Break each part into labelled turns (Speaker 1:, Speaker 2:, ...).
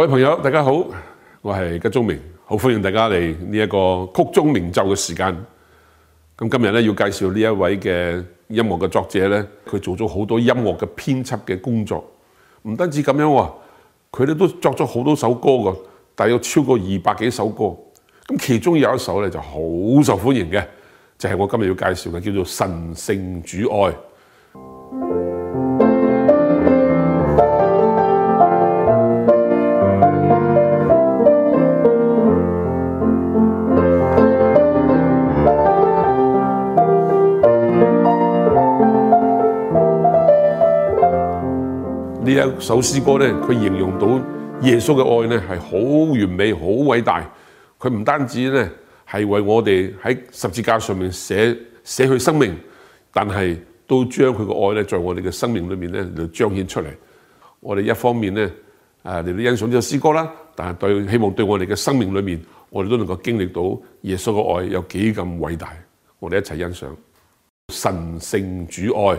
Speaker 1: 各位朋友，大家好，我係吉宗明，好歡迎大家嚟呢一個曲中鳴奏嘅時間。咁今日咧要介紹呢一位嘅音樂嘅作者咧，佢做咗好多音樂嘅編輯嘅工作，唔單止咁樣喎，佢哋都作咗好多首歌㗎，大約超過200幾首歌。咁其中有一首咧就好受歡迎嘅，就係我今日要介紹嘅，叫做《神聖主愛》。呢一首詩歌咧，佢形容到耶穌嘅愛咧係好完美、好偉大。佢唔單止咧係為我哋喺十字架上面捨去生命，但係都將佢嘅愛咧在我哋嘅生命裏面咧嚟彰顯出嚟。我哋一方面咧嚟到欣賞呢首詩歌啦，但係希望對我哋嘅生命裏面，我哋都能夠經歷到耶穌嘅愛有幾咁偉大。我哋一齊欣賞神聖主愛。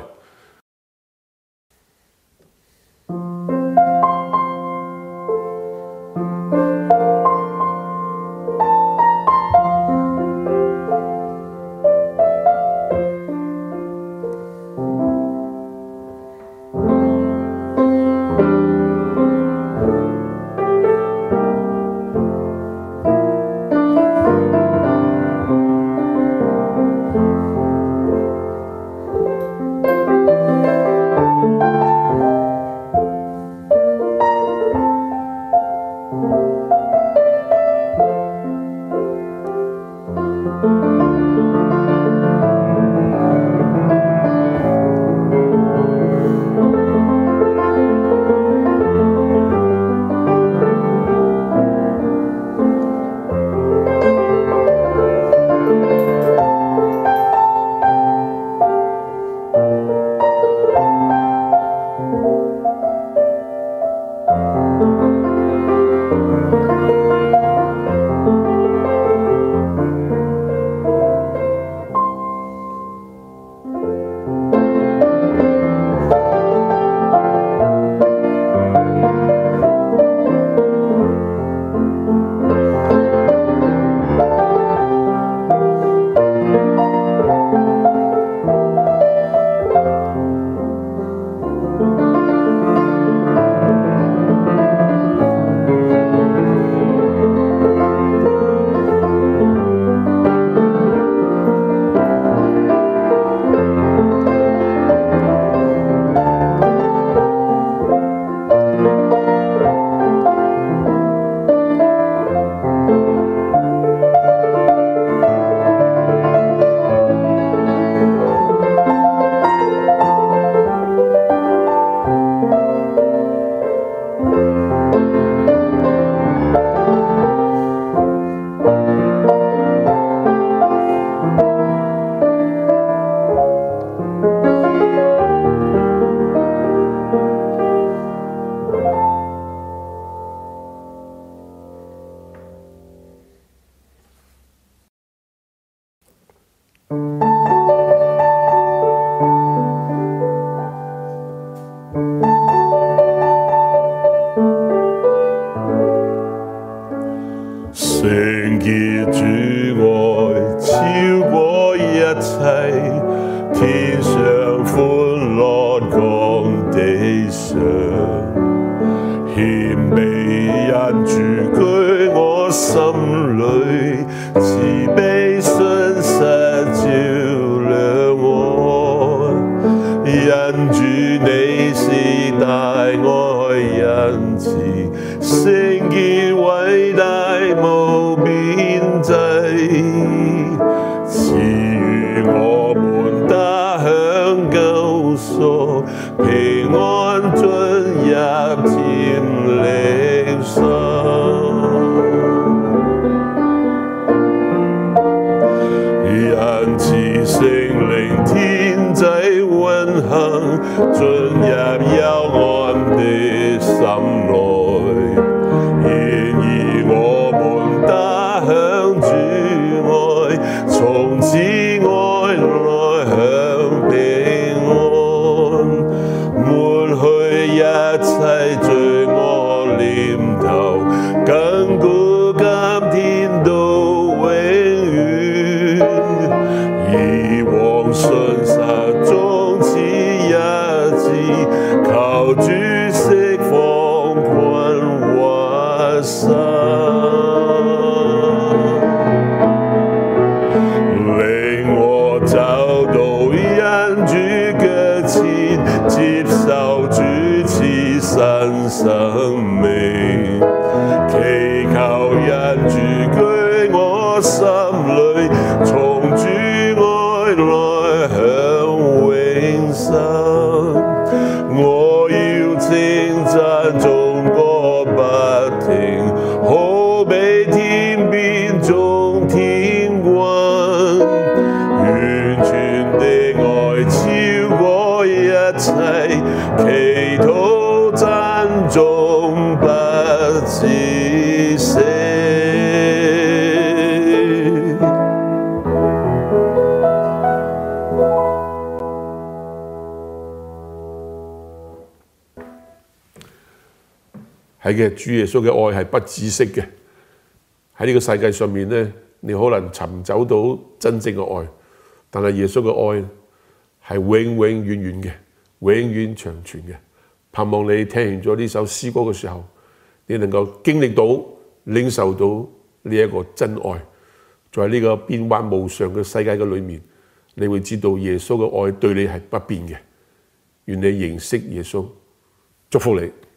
Speaker 2: 聖潔主愛超過一切，天上歡樂降地上，謙卑人住居我心裏，慈悲信實照亮我，因主你是大愛仁慈，聖潔偉大無邊際，賜予我們得享救贖，平安進入甜力心。因此聖靈天際運行，進入幽暗的心內。然而我們得享主愛，從此愛來享平安，抹去一切罪惡念頭， 前接受主賜新生命，祈求恩主居我心裏，從主愛來享永生。我要稱讚頌歌不停，好比天邊中天軍，完全的愛超過一切，祈禱讚頌不止息。
Speaker 1: 係嘅，主耶穌嘅愛係不止息嘅。喺呢個世界上面咧，你可能尋找到真正嘅愛，但係耶穌嘅愛係永永遠遠嘅，永遠長存嘅。盼望你聽完咗呢首詩歌嘅時候，你能夠經歷到、領受到呢一個真愛，在呢個變幻無常嘅世界嘅裏面，你會知道耶穌嘅愛對你係不變嘅。願你認識耶穌，祝福你。